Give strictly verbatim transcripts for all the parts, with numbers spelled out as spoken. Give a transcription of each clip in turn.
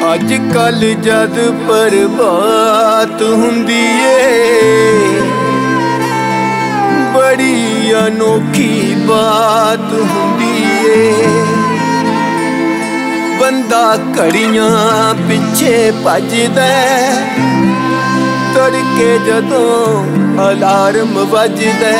ਅੱਜ ਕੱਲ ਜਦ ਪ੍ਰਭਾਤ ਹੁੰਦੀ ਏ ਬੜੀ ਅਨੋਖੀ ਬਾਤ ਹੁੰਦੀ ਏ। ਬੰਦਾ ਘੜੀਆਂ ਪਿੱਛੇ ਭੱਜਦਾ ਤੜਕੇ ਜਦੋਂ ਅਲਾਰਮ ਵੱਜਦਾ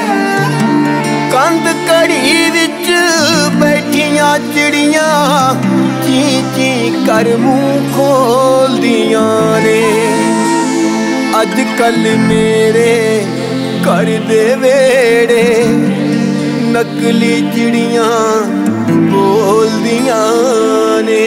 ਕੰਧ ਘੜੀ ਵਿੱਚ ਬੈਠੀਆਂ ਚਿੜੀਆਂ ਚੀ ਚੀ ਕਰ ਮੂੰਹ ਖੋਲਦੀਆਂ ਨੇ। ਅੱਜ ਕੱਲ ਮੇਰੇ ਘਰ ਦੇ ਵੇੜੇ ਨਕਲੀ ਚਿੜੀਆਂ ਬੋਲਦੀਆਂ ਨੇ।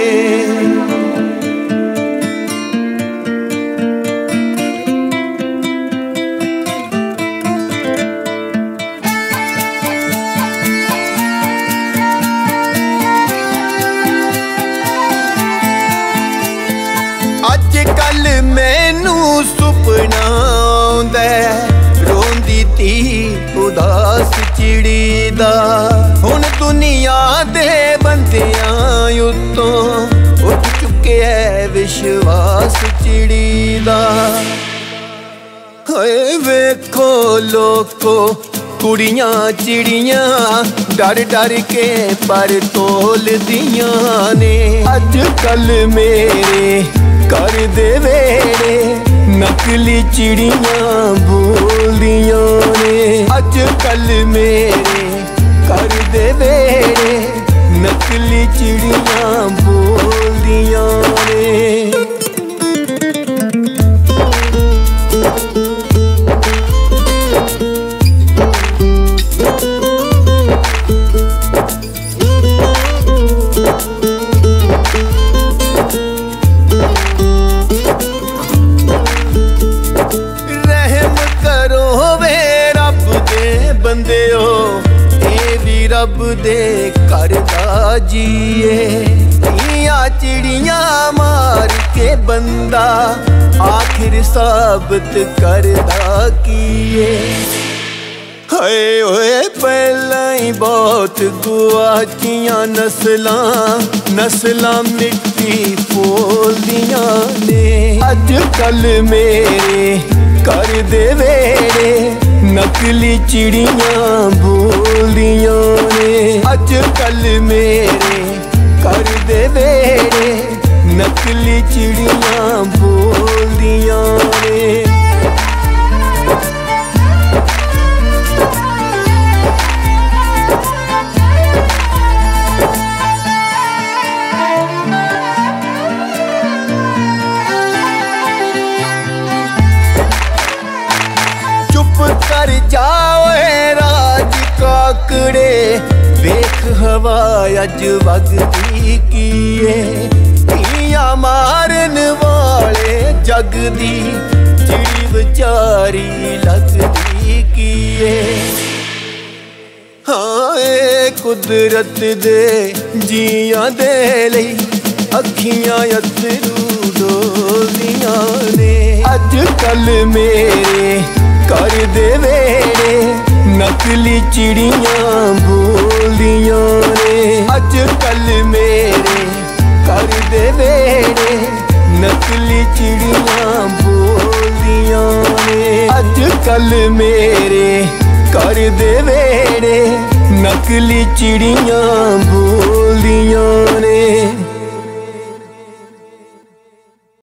ਅੱਜ ਕੱਲ ਮੈਨੂੰ ਸੁਪਨਾ ਆਉਂਦਾ ਰੋਂਦੀ ਧੀ ਉਦਾਸ ਚਿੜੀ ਦਾ। ਹੁਣ ਦੁਨੀਆ ਦੇ ਬੰਦਿਆਂ ਉੱਤੋਂ ਉੱਠ ਚੁੱਕਿਆ ਵਿਸ਼ਵਾਸ ਚਿੜੀ ਦਾ। ਹਾਏ ਵੇਖੋ ਲੋਕੋ ਕੁੜੀਆਂ ਚਿੜੀਆਂ ਡਰ ਡਰ ਕੇ ਪਰ ਤੋਲਦੀਆਂ ਨੇ। ਅੱਜ ਕੱਲ ਮੇਰੇ ਘਰ ਦੇ ਵੇੜੇ ਨਕਲੀ ਚਿੜੀਆਂ ਬੋਲਦੀਆਂ ਨੇ। ਅੱਜ ਕੱਲ ਮੇਰੇ ਘਰ ਦੇ ਵੇੜੇ ਨਕਲੀ ਚਿੜੀਆਂ ਬੋਲਦੀਆਂ ਨੇ। ਬੰਦਿਓ ਇਹ ਵੀ ਰੱਬ ਦੇ ਘਰ ਦਾ ਜੀਏ। ਧੀਆਂ ਚਿੜੀਆਂ ਮਾਰ ਕੇ ਬੰਦਾ ਆਖਿਰ ਸਾਬਤ ਕਰਦਾ ਕੀਏ। ਹਾਏ ਓਏ ਪਹਿਲਾਂ ਹੀ ਬਹੁਤ ਗੁਆਚੀਆਂ ਨਸਲਾਂ ਨਸਲਾਂ ਮਿੱਟੀ ਫੋਲਦੀਆਂ ਨੇ। ਅੱਜ ਕੱਲ ਮੇਰੇ ਘਰ ਦੇ ਵੇੜੇ ਨਕਲੀ ਚਿੜੀਆਂ ਬੋਲਦੀਆਂ ਨੇ। ਅੱਜ ਕੱਲ ਮੇਰੇ ਘਰ ਦੇ ਵੇੜੇ ਨਕਲੀ ਚਿੜੀਆਂ ਬੋਲਦੀਆਂ ਨੇ। ਕਰ ਜਾਓਏ ਰਾਜ ਕਾਕੜੇ ਵੇਖ ਹਵਾ ਅੱਜ ਵਗਦੀ ਕੀਏ। ਧੀਆਂ ਮਾਰਨ ਵਾਲੇ ਜਗ ਦੀ ਚਿੜੀ ਵਿਚਾਰੀ ਲੱਗਦੀ ਕੀਏ। ਹਾਂ ਇਹ ਕੁਦਰਤ ਦੇ ਜੀਆਂ ਦੇ ਲਈ ਅੱਖੀਆਂ ਅੱਥਰੂ ਡੋਲਦੀਆਂ ਨੇ। ਅੱਜ ਕੱਲ ਮੇਰੇ ਘਰ ਦੇ ਵੇੜੇ ਨਕਲੀ ਚਿੜੀਆਂ ਬੋਲਦੀਆਂ ਨੇ। ਅੱਜ ਕੱਲ ਮੇਰੇ ਘਰ ਦੇ ਵੇੜੇ ਨਕਲੀ ਚਿੜੀਆਂ ਬੋਲਦੀਆਂ ਨੇ। ਅੱਜ ਕੱਲ ਮੇਰੇ ਘਰ ਦੇ ਵੇੜੇ ਨਕਲੀ ਚਿੜੀਆਂ ਬੋਲ